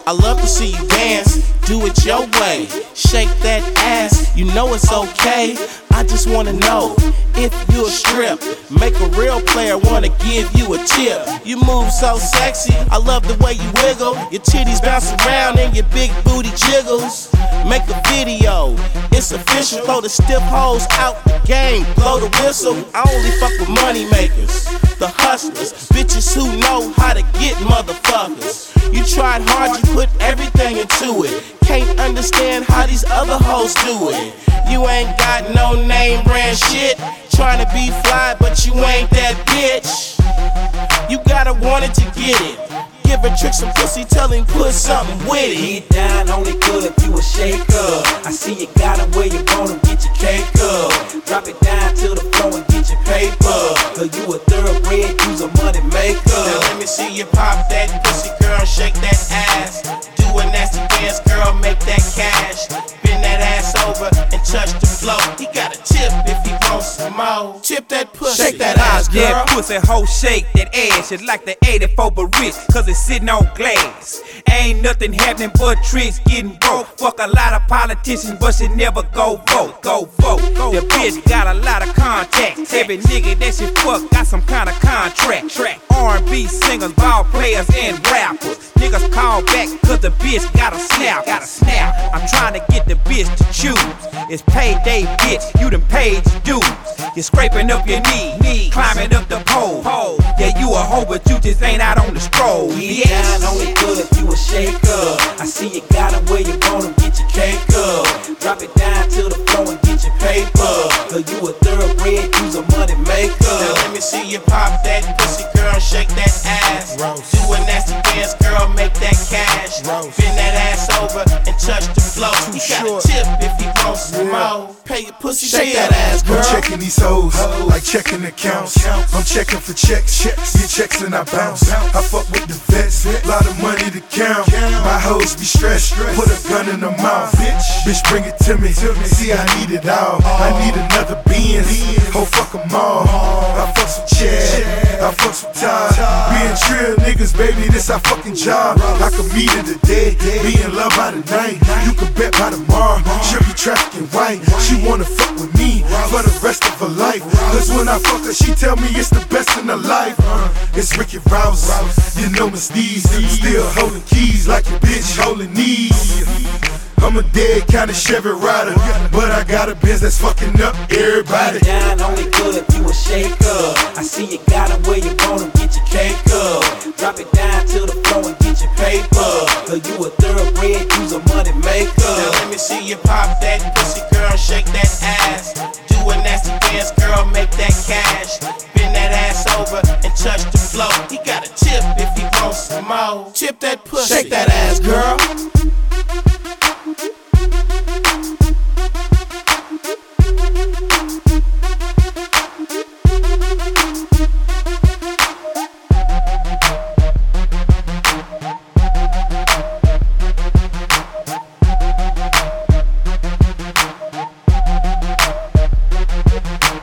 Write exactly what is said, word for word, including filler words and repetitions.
I love to see you dance, do it your way. Shake that ass, you know it's okay. I just wanna know if you a strip. Make a real player wanna give you a tip. You move so sexy, I love the way you wiggle. Your titties bounce around and your big booty jiggles. Make a video, it's official. Throw the stiff hoes out the game, blow the whistle. I only fuck with money makers, the hustlers, bitches who know how to get motherfuckers. You tried hard, you put everything into it. Can't understand how these other hoes do it. You ain't got no name brand shit. Trying to be fly, but you ain't that bitch. You gotta want it to get it. Give a trick some pussy, tell him put something with it. Get down, only good if you a shaker. I see you got him where you want him, get your cake up. Drop it down to the floor and get your paper. Cause you a thoroughbred, you's a money maker. Now let me see you pop that pussy, girl, shake that ass. Do a nasty dance, girl, make that cash. Bend that ass over and touch the floor. He got a tip if he wants some more. Tip that pussy, shake that ass, girl. Yeah, pussy hoe, shake that ass. It's like the eighty-four but rich, cause it's sitting on glass. Ain't nothing happening but tricks getting broke. Fuck a lot of politicians, but she never go vote. Go vote. The bitch got a lot of contacts. Every nigga that she fuck got some kind of contract. Track R and B singers, ball players, and rappers. Niggas call back cause the bitch got a snap. Got a snap. I'm trying to get the bitch to choose. It's payday, bitch. You done paid your dues. You're scraping up your knee, climbing up the pole. Yeah, you a hoe, but you just ain't out on the stroll. Get down, only good if you a shaker. I see you got him where you want him, get your cake up. Drop it down to the floor and get your paper. Cause you a thoroughbred, you's a money maker. Now let me see you pop that pussy, girl, shake that ass. Do a nasty dance, girl, make that cash. Bend that ass over and touch the floor. He got a tip if he wants some more. Pay your pussy, shake that ass, girl. I'm checking these hoes, like checking accounts. I'm checking for checks, get checks and I bounce. I fuck with the vets, lot of money to count. My hoes be stressed, put a gun in the mouth. Bitch, bring it to me, see I need it all. I need another Benz, ho fuck them all. I fuck some Chad, I fuck some Todd. Being trill niggas, baby, this our fucking job. I can meet her today, be in love by the night. You can bet by tomorrow, she'll be trafficking white. She wanna fuck with me for the rest of her life. Cause when I fuck her, she tell me it's the best in her life. uh, It's Ricky Rouse, you know Miss D's. Still holding keys like your bitch holding knees. I'm a dead kind of Chevy rider, but I got a biz that's fucking up everybody. Get down, only good if you a shaker. I see you got him where you want him, get your cake up. Drop it down to the floor and get your paper. Cause you a thoroughbred, you's a money maker. Now let me see you pop that pussy, girl, shake that ass. Do a nasty dance, girl, make that cash. Bend that ass over and touch the floor. He got a tip if he wants some more. Tip that pussy.